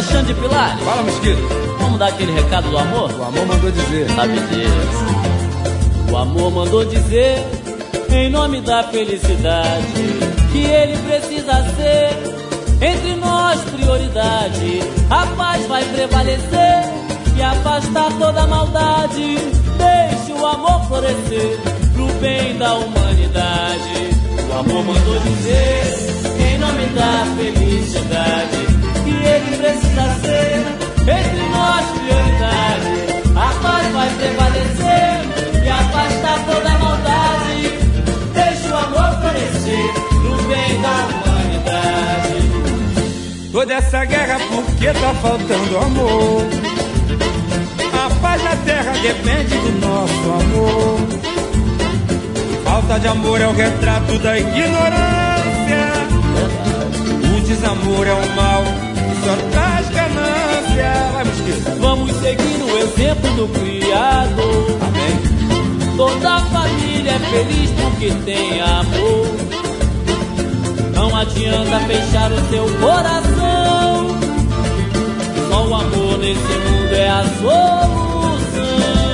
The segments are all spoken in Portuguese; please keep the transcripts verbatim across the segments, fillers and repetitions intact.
Ô, Xande Pilar. Fala, Mosquito. Vamos dar aquele recado do amor? O amor mandou dizer. Sabe disso. O amor mandou dizer, em nome da felicidade, que ele precisa ser entre nós prioridade. A paz vai prevalecer e afastar toda a maldade. Deixe o amor florescer pro bem da humanidade. O amor mandou dizer, em nome da felicidade, que ele precisa ser entre nós prioridade. A paz vai prevalecer e afastar toda a maldade. Deixe o amor florescer pro bem da humanidade. Toda essa guerra porque tá faltando amor. A paz na terra depende do nosso amor. Falta de amor é o retrato da ignorância. O desamor é o mal que só traz ganância. Vai, Mosquito. Vamos seguir o exemplo do Criador. Amém. Toda a família é feliz porque tem amor. Não adianta fechar o seu coração. Só o amor nesse mundo é a solução.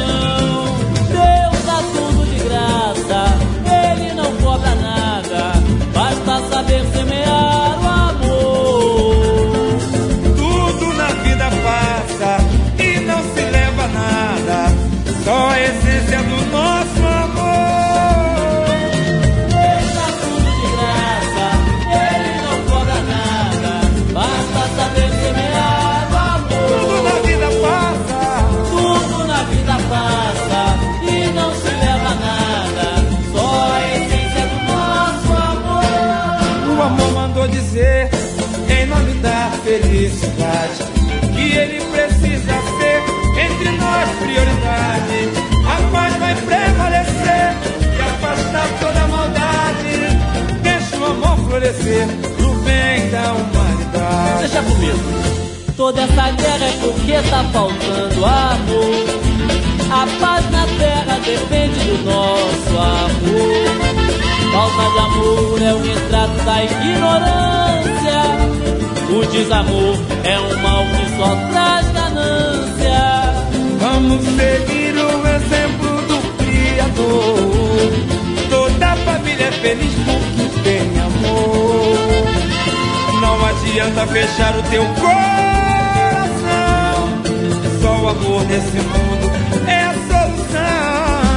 Deus dá tudo de graça, Ele não cobra nada. Basta saber semear o amor. Tudo na vida passa e não se leva nada. Só a essência do nosso amor. Dizer, em nome da felicidade, que ele precisa ser entre nós prioridade. A paz vai prevalecer e afastar toda a maldade. Deixa o amor florescer pro bem da humanidade. Deixa comigo. Toda essa guerra é porque tá faltando amor. A paz na terra depende do nosso amor. Falta de amor é o retrato da ignorância. O desamor é um mal que só traz ganância. Vamos seguir o exemplo do Criador. Toda a família é feliz porque tem amor. Não adianta fechar o teu coração. Só o amor nesse mundo é a solução.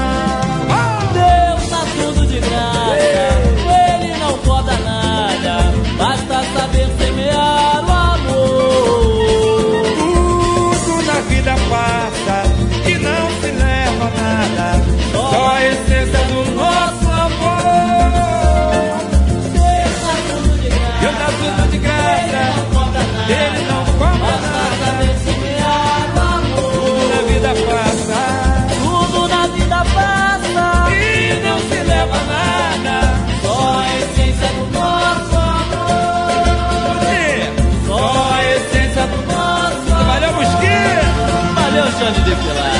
Deus dá tudo de graça, Ele não cobra nada. Basta saber semear o amor. Tudo na vida passa e não se leva nada. Só a essência do nosso amor. Deus dá tudo de graça, Deus dá tudo de graça, Ele não cobra nada. Ele não cobra Basta nada. saber semear o amor. Tudo na vida passa, Tudo na vida passa e não se leva nada. Só a essência do nosso amor. Você, Só a essência do nosso amor. valeu, Mosquito. Valeu, Xande de Pilar.